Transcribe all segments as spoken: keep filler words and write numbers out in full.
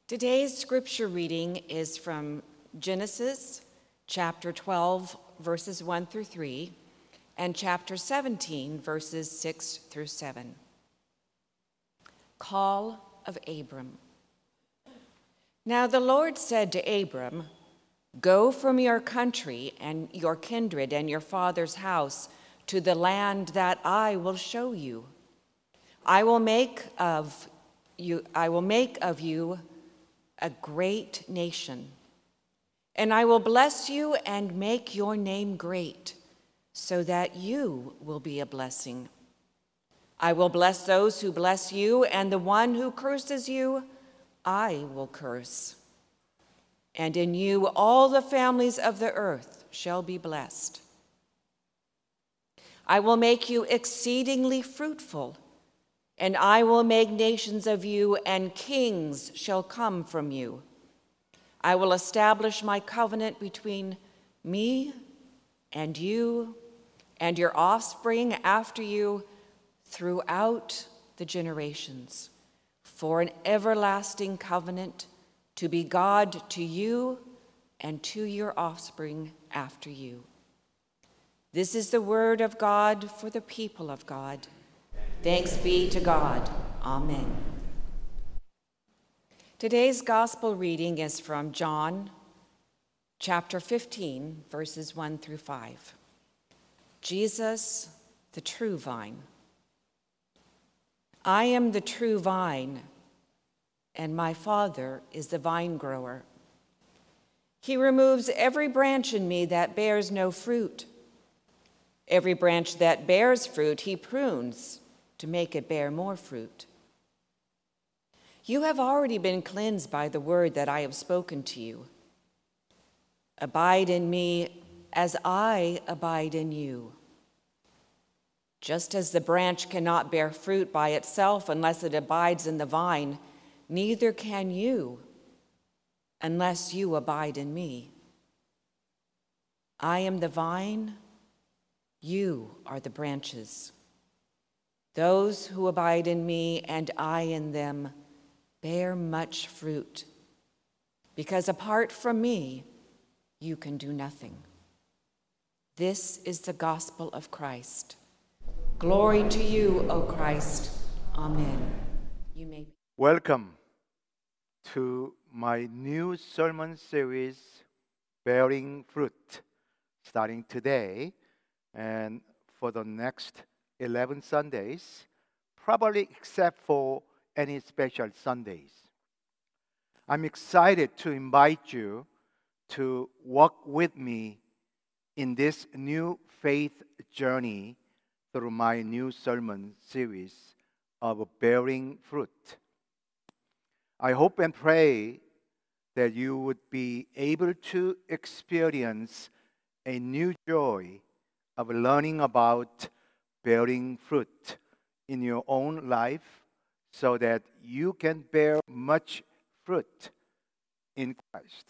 Today's scripture reading is from Genesis chapter twelve, verses one through three, and chapter seventeen, verses six through seven. Call of Abram. Now the Lord said to Abram, "Go from your country and your kindred and your father's house to the land that I will show you. I will make of you, I will make of you a great nation, and I will bless you and make your name great, so that you will be a blessing. I will bless those who bless you, and the one who curses you, I will curse. And in you all the families of the earth shall be blessed. I will make you exceedingly fruitful, and I will make nations of you, and kings shall come from you. I will establish my covenant between me and you and your offspring after you throughout the generations, for an everlasting covenant to be God to you and to your offspring after you." This is the word of God for the people of God. Thanks be to God. Amen. Today's gospel reading is from John chapter fifteen, verses one through five. Jesus, the true vine. I am the true vine, and my Father is the vine grower. He removes every branch in me that bears no fruit. Every branch that bears fruit, he prunes to make it bear more fruit. You have already been cleansed by the word that I have spoken to you. Abide in me as I abide in you. Just as the branch cannot bear fruit by itself unless it abides in the vine, neither can you unless you abide in me. I am the vine, you are the branches. Those who abide in me and I in them bear much fruit, because apart from me, you can do nothing. This is the gospel of Christ. Glory to you, O Christ. Amen. You may. Welcome to my new sermon series, Bearing Fruit, starting today and for the next eleven Sundays, probably except for any special Sundays. I'm excited to invite you to walk with me in this new faith journey through my new sermon series of Bearing Fruit. I hope and pray that you would be able to experience a new joy of learning about bearing fruit in your own life so that you can bear much fruit in Christ.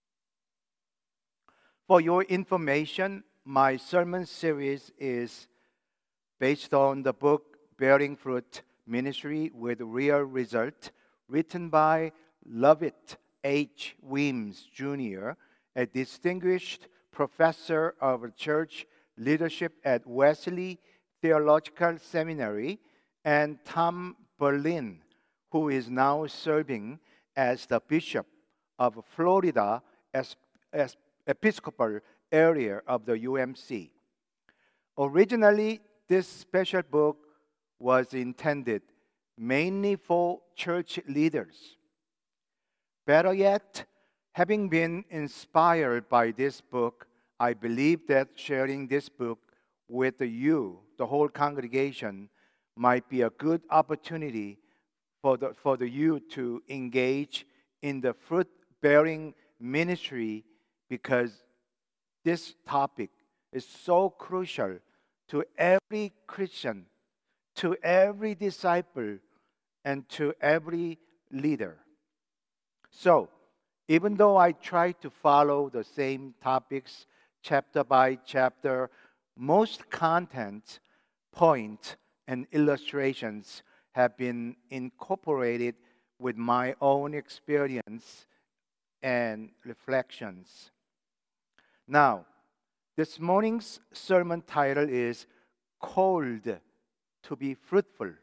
For your information, my sermon series is based on the book Bearing Fruit, Ministry with Real Result, written by Lovett H. Weems, Junior, a distinguished professor of church leadership at Wesley Theological Seminary, and Tom Berlin, who is now serving as the Bishop of Florida as, as Episcopal area of the U M C. Originally, this special book was intended mainly for church leaders. Better yet, having been inspired by this book, I believe that sharing this book with you, the whole congregation, might be a good opportunity for the, for the youth to engage in the fruit-bearing ministry, because this topic is so crucial to every Christian, to every disciple, and to every leader. So, even though I try to follow the same topics chapter by chapter, most content, point, and illustrations have been incorporated with my own experience and reflections. Now, this morning's sermon title is Called to be Fruitful.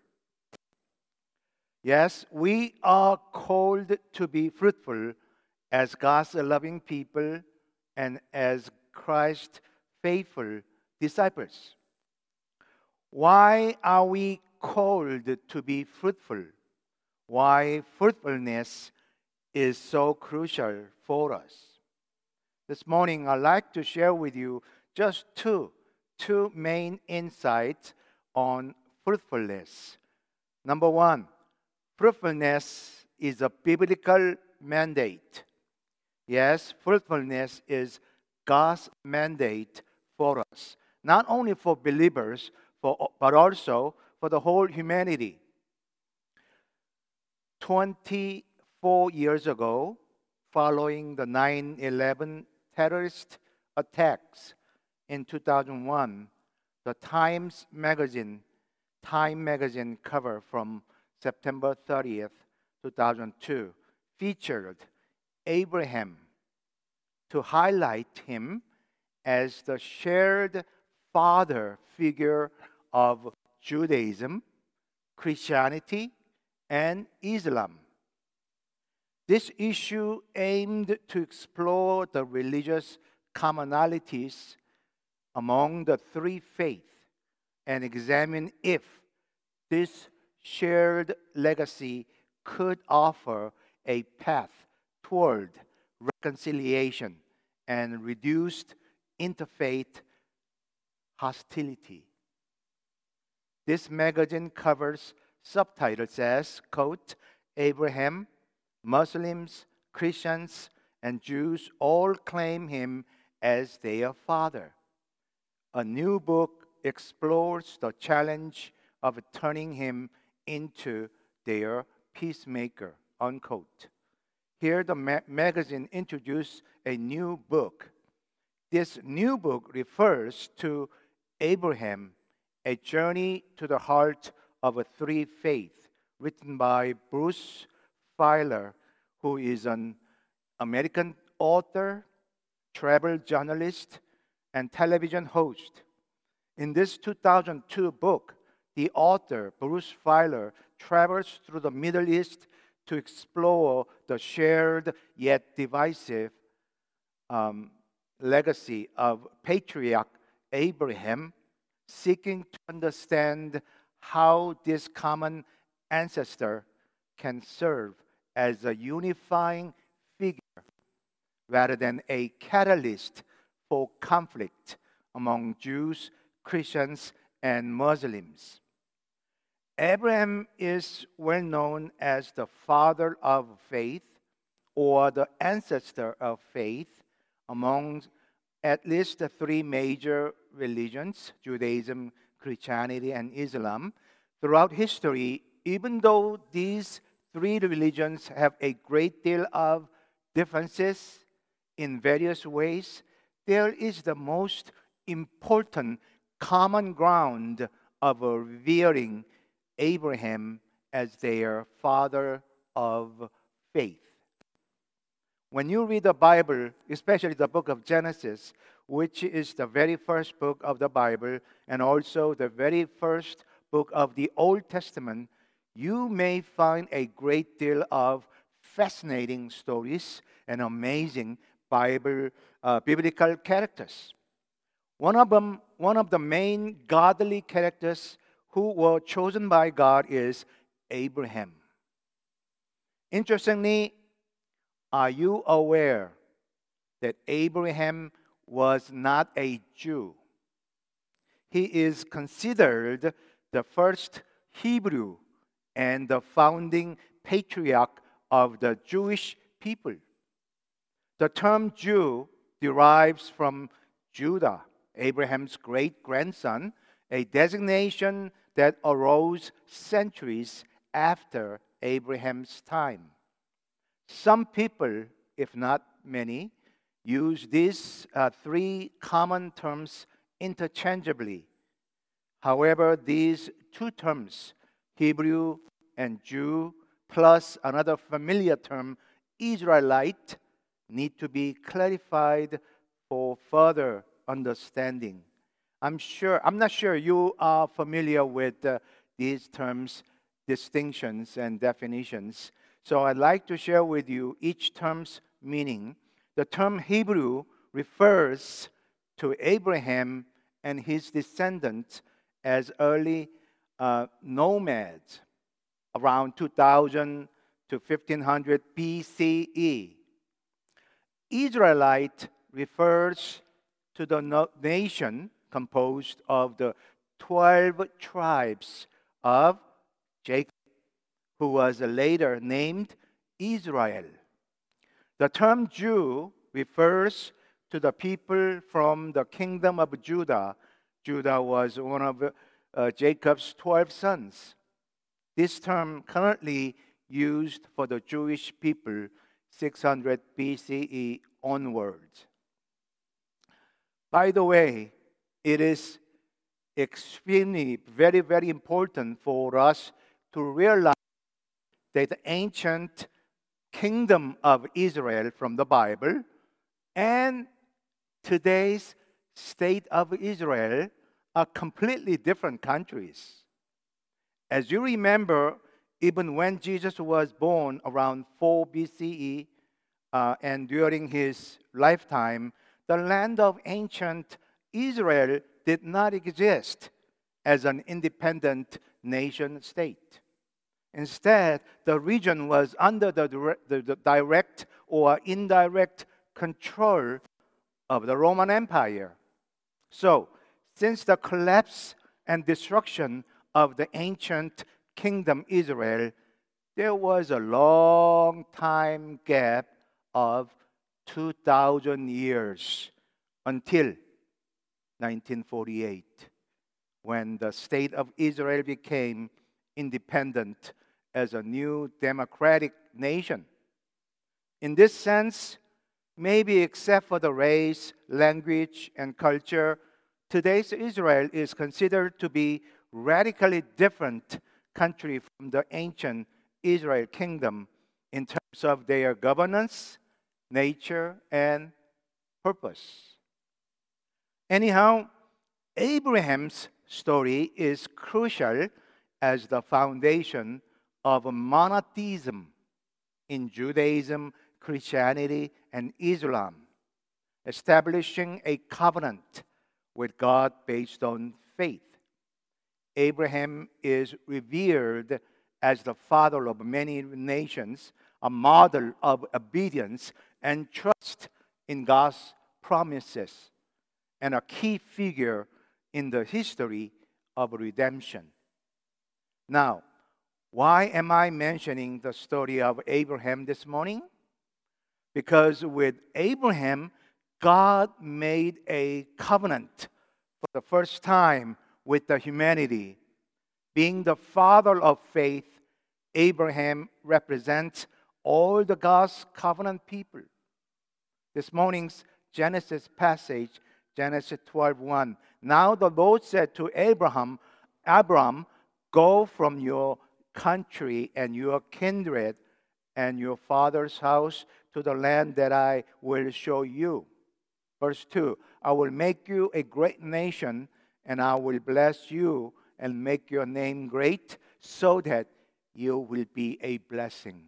Yes, we are called to be fruitful as God's loving people and as Christ's faithful disciples. Why are we called to be fruitful? Why fruitfulness is so crucial for us? This morning, I'd like to share with you just two, two main insights on fruitfulness. Number one, fruitfulness is a biblical mandate. Yes, fruitfulness is God's mandate for us, not only for believers, for, but also for the whole humanity. twenty-four years ago, following the nine eleven terrorist attacks in two thousand one, the Times magazine, Time magazine cover from September thirtieth, two thousand two, featured Abraham to highlight him as the shared father figure of Judaism, Christianity, and Islam. This issue aimed to explore the religious commonalities among the three faiths and examine if this shared legacy could offer a path toward reconciliation and reduced interfaith hostility. This magazine covers subtitles as, quote, Abraham, Muslims, Christians, and Jews all claim him as their father. A new book explores the challenge of turning him into their peacemaker, unquote. Here, the ma- magazine introduced a new book. This new book refers to Abraham, A Journey to the Heart of a Three Faith, written by Bruce Feiler, who is an American author, travel journalist, and television host. In this two thousand two book, the author, Bruce Feiler, travels through the Middle East to explore the shared yet divisive um, legacy of patriarch Abraham, seeking to understand how this common ancestor can serve as a unifying figure rather than a catalyst for conflict among Jews, Christians, and Muslims. Abraham is well known as the father of faith or the ancestor of faith among at least the three major religions, Judaism, Christianity, and Islam. Throughout history, even though these three religions have a great deal of differences in various ways, there is the most important common ground of revering Abraham as their father of faith. When you read the Bible, especially the book of Genesis, which is the very first book of the Bible and also the very first book of the Old Testament, you may find a great deal of fascinating stories and amazing Bible, uh, biblical characters. One of them, one of the main godly characters who were chosen by God is Abraham. Interestingly, are you aware that Abraham was not a Jew? He is considered the first Hebrew and the founding patriarch of the Jewish people. The term Jew derives from Judah, Abraham's great-grandson, a designation that arose centuries after Abraham's time. Some people, if not many, use these uh, three common terms interchangeably. However, these two terms, Hebrew and Jew, plus another familiar term, Israelite, need to be clarified for further understanding. I'm sure, I'm not sure you are familiar with uh, these terms, distinctions, and definitions. So I'd like to share with you each term's meaning. The term Hebrew refers to Abraham and his descendants as early uh, nomads around two thousand to fifteen hundred B C E. Israelite refers to the no- nation composed of the twelve tribes of Jacob, who was later named Israel. The term Jew refers to the people from the kingdom of Judah. Judah was one of uh, Jacob's twelve sons. This term currently used for the Jewish people six hundred B C E onwards. By the way, it is extremely, very, very important for us to realize that the ancient kingdom of Israel from the Bible and today's state of Israel are completely different countries. As you remember, even when Jesus was born around four B C E uh, and during his lifetime, the land of ancient Israel did not exist as an independent nation state. Instead, the region was under the direct, the, the direct or indirect control of the Roman Empire. So, since the collapse and destruction of the ancient kingdom Israel, there was a long time gap of two thousand years until nineteen forty-eight, when the state of Israel became independent as a new democratic nation. In this sense, maybe except for the race, language, and culture, today's Israel is considered to be radically different country from the ancient Israel kingdom in terms of their governance, nature, and purpose. Anyhow, Abraham's story is crucial as the foundation of monotheism in Judaism, Christianity, and Islam, establishing a covenant with God based on faith. Abraham is revered as the father of many nations, a model of obedience and trust in God's promises, and a key figure in the history of redemption. Now, why am I mentioning the story of Abraham this morning? Because with Abraham, God made a covenant for the first time with the humanity. Being the father of faith, Abraham represents all the God's covenant people. This morning's Genesis passage, Genesis twelve one. Now the Lord said to Abraham, Abram, go from your country and your kindred and your father's house to the land that I will show you. Verse two, I will make you a great nation, and I will bless you and make your name great, so that you will be a blessing.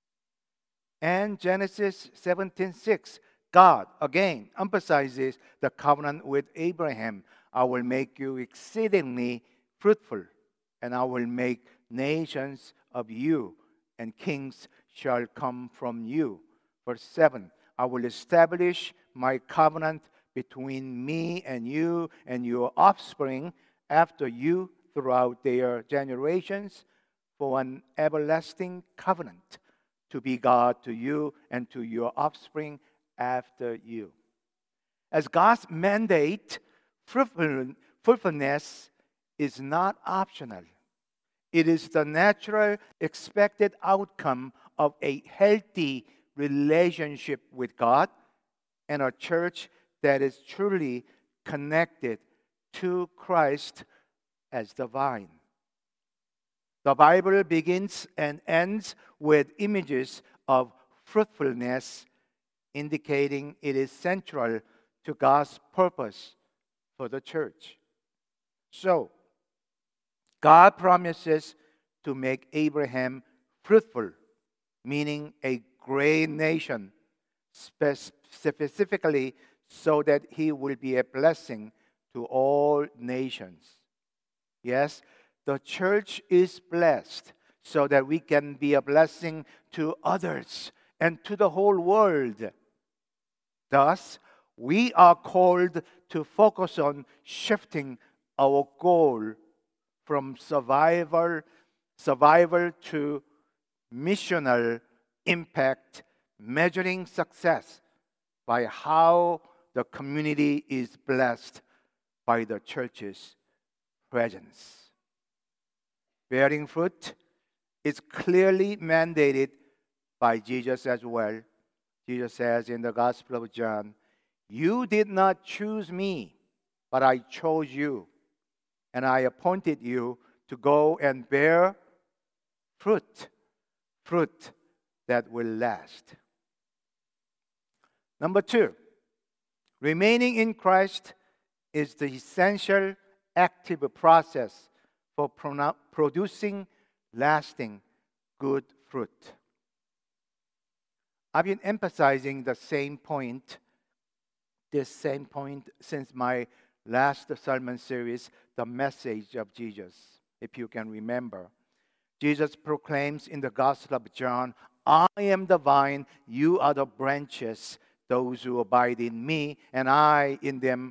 And Genesis seventeen six, God again emphasizes the covenant with Abraham. I will make you exceedingly fruitful, and I will make nations of you, and kings shall come from you. Verse seven, I will establish my covenant between me and you and your offspring after you throughout their generations for an everlasting covenant to be God to you and to your offspring after you. As God's mandate, fruitfulness is not optional. It is the natural, expected outcome of a healthy relationship with God and a church that is truly connected to Christ as the vine. The Bible begins and ends with images of fruitfulness, indicating it is central to God's purpose for the church. So, God promises to make Abraham fruitful, meaning a great nation, specifically so that he will be a blessing to all nations. Yes, the church is blessed so that we can be a blessing to others and to the whole world. Thus, we are called to focus on shifting our goal from survival, survival to missional impact, measuring success by how the community is blessed by the church's presence. Bearing fruit is clearly mandated by Jesus as well. Jesus says in the Gospel of John, "You did not choose me, but I chose you, and I appointed you to go and bear fruit, fruit that will last." Number two, remaining in Christ is the essential active process for producing lasting good fruit. I've been emphasizing the same point, this same point since my last sermon series, The Message of Jesus, if you can remember. Jesus proclaims in the Gospel of John, "I am the vine, you are the branches. Those who abide in me and I in them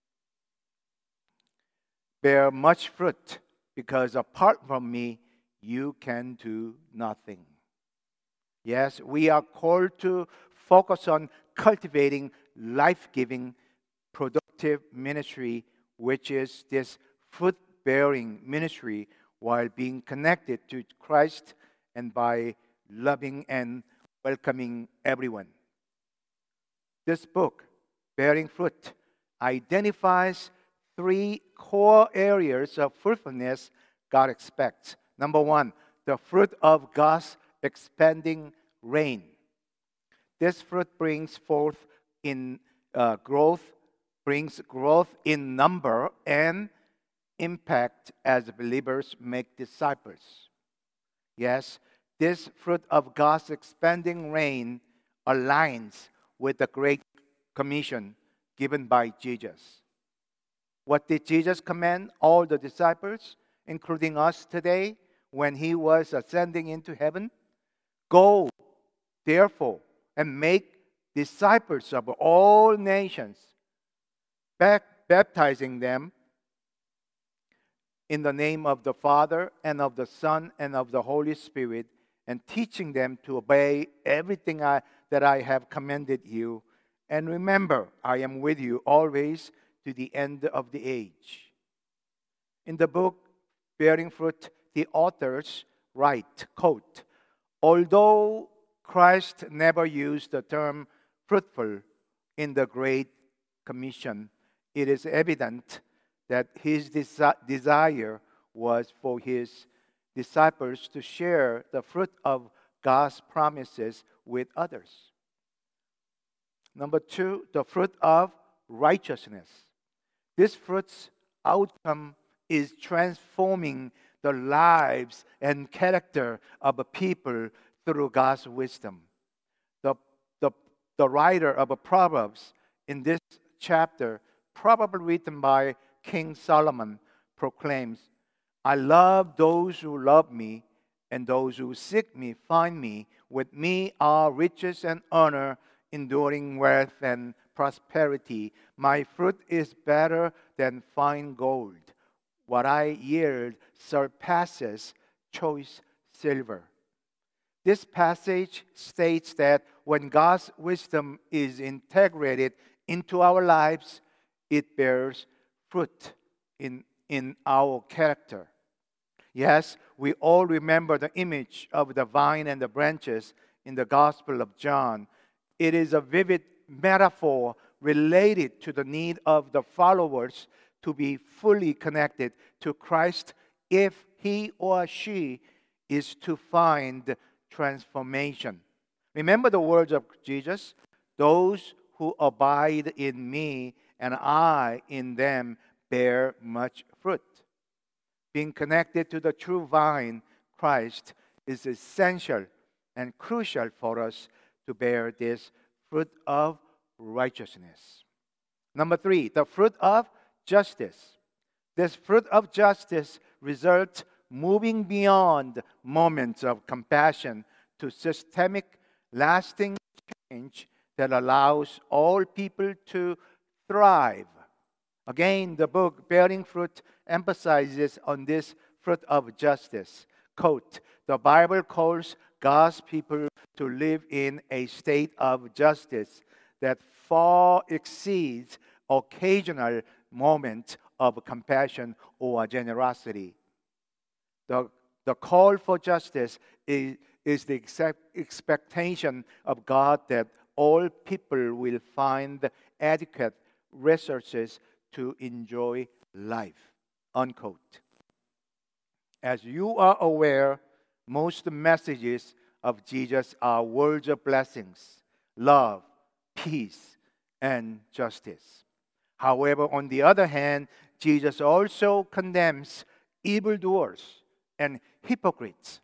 bear much fruit, because apart from me, you can do nothing." Yes, we are called to focus on cultivating life-giving, productive ministry, which is this fruit-bearing ministry, while being connected to Christ and by loving and welcoming everyone. This book, Bearing Fruit, identifies three core areas of fruitfulness God expects. Number one, the fruit of God's expanding reign. This fruit brings forth in uh, growth, brings growth in number and impact as believers make disciples. Yes, this fruit of God's expanding reign aligns with the Great Commission given by Jesus. What did Jesus command all the disciples, including us today, when he was ascending into heaven? Go, therefore, and make disciples of all nations, baptizing them in the name of the Father and of the Son and of the Holy Spirit, and teaching them to obey everything I, that I have commanded you. And remember, I am with you always to the end of the age. In the book Bearing Fruit, the authors write, quote, "Although Christ never used the term fruitful in the Great Commission, it is evident that his desi- desire was for his disciples to share the fruit of God's promises with others." Number two, the fruit of righteousness. This fruit's outcome is transforming the lives and character of a people through God's wisdom. The, the, the writer of the Proverbs in this chapter, probably written by King Solomon, proclaims, "I love those who love me, and those who seek me find me. With me are riches and honor, enduring wealth and prosperity. My fruit is better than fine gold. What I yield surpasses choice silver." This passage states that when God's wisdom is integrated into our lives, it bears fruit in, in our character. Yes, we all remember the image of the vine and the branches in the Gospel of John. It is a vivid metaphor related to the need of the followers to be fully connected to Christ if he or she is to find transformation. Remember the words of Jesus? Those who abide in me and I in them bear much fruit. Being connected to the true vine, Christ, is essential and crucial for us to bear this fruit of righteousness. Number three, the fruit of justice. This fruit of justice results moving beyond moments of compassion to systemic, lasting change that allows all people to thrive. Again, the book Bearing Fruit emphasizes on this fruit of justice. Quote, the Bible calls God's people to live in a state of justice that far exceeds occasional moments of compassion or generosity. The, the call for justice is, is the exact expectation of God that all people will find adequate resources to enjoy life. Unquote. As you are aware, most messages of Jesus are words of blessings, love, peace, and justice. However, on the other hand, Jesus also condemns evildoers and hypocrites.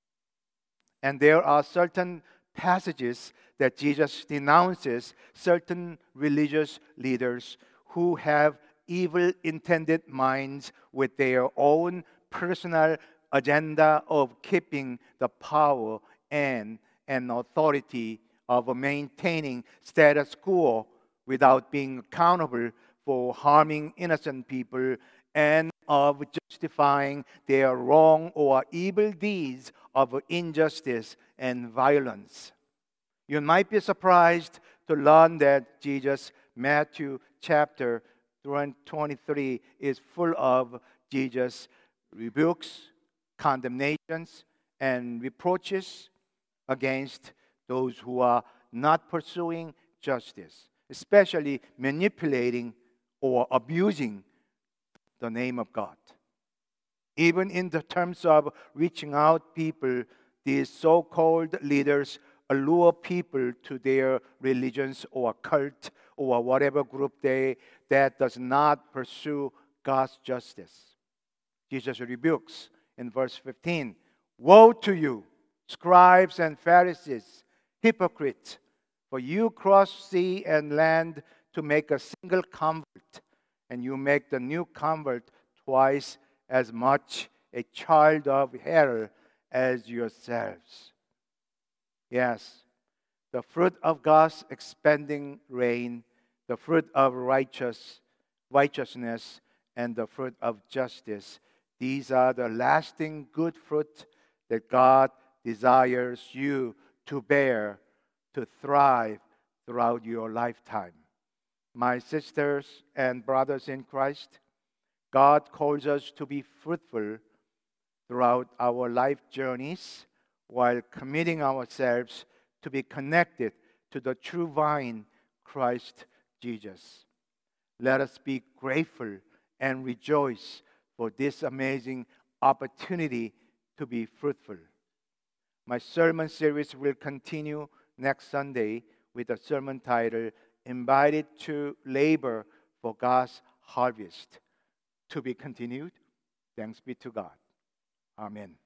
And there are certain passages that Jesus denounces certain religious leaders who have evil intended minds with their own personal agenda of keeping the power and, and authority of maintaining status quo without being accountable for harming innocent people and of justifying their wrong or evil deeds of injustice and violence. You might be surprised to learn that Jesus, Matthew chapter twenty-three, is full of Jesus' rebukes, condemnations, and reproaches against those who are not pursuing justice, especially manipulating or abusing the name of God. Even in the terms of reaching out people, these so-called leaders allure people to their religions or cult or whatever group they that does not pursue God's justice. Jesus rebukes in verse fifteen, woe to you, scribes and Pharisees, hypocrites, for you cross sea and land to make a single convert, and you make the new convert twice as much a child of hell as yourselves. Yes, the fruit of God's expanding reign, the fruit of righteous, righteousness, and the fruit of justice, these are the lasting good fruit that God desires you to bear, to thrive throughout your lifetime. My sisters and brothers in Christ, God calls us to be fruitful throughout our life journeys while committing ourselves to be connected to the true vine, Christ Jesus. Let us be grateful and rejoice for this amazing opportunity to be fruitful. My sermon series will continue next Sunday with a sermon titled, Invited to Labor for God's Harvest. To be continued. Thanks be to God. Amen.